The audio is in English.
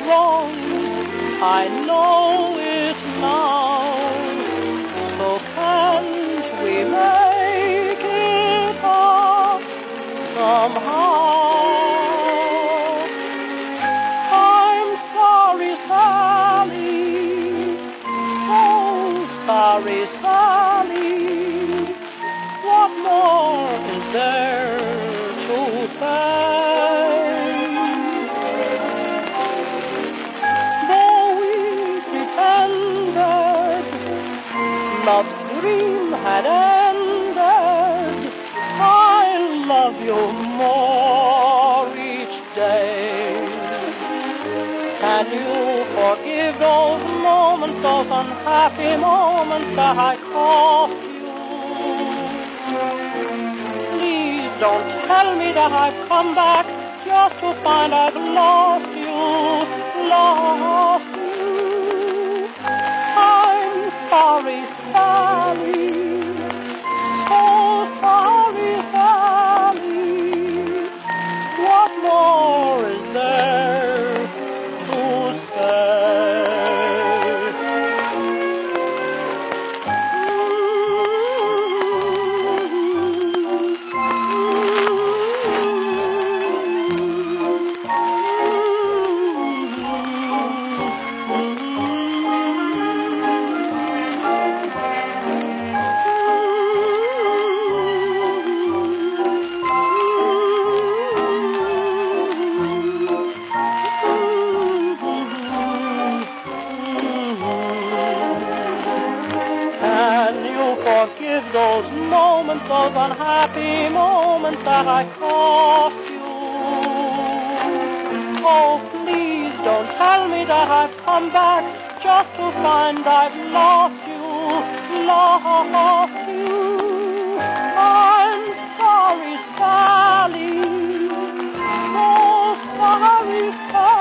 wrong. I know it now. So can't we make it up somehow? I'm sorry, Sally. Oh, sorry, Sally. What more is there to say? Though we pretended love's dream had ended, I love you more each day. Can you forgive those moments, those unhappy moments that I cost you? Please don't tell me that I've come back just to find I've lost you, lost you. I'm sorry, Sally, so sorry, Sally. What more is there to say? Can you forgive those moments, those unhappy moments that I cost you? Oh, please don't tell me that I've come back just to find I've lost you, lost you. I'm sorry, Sally, so sorry, Sally.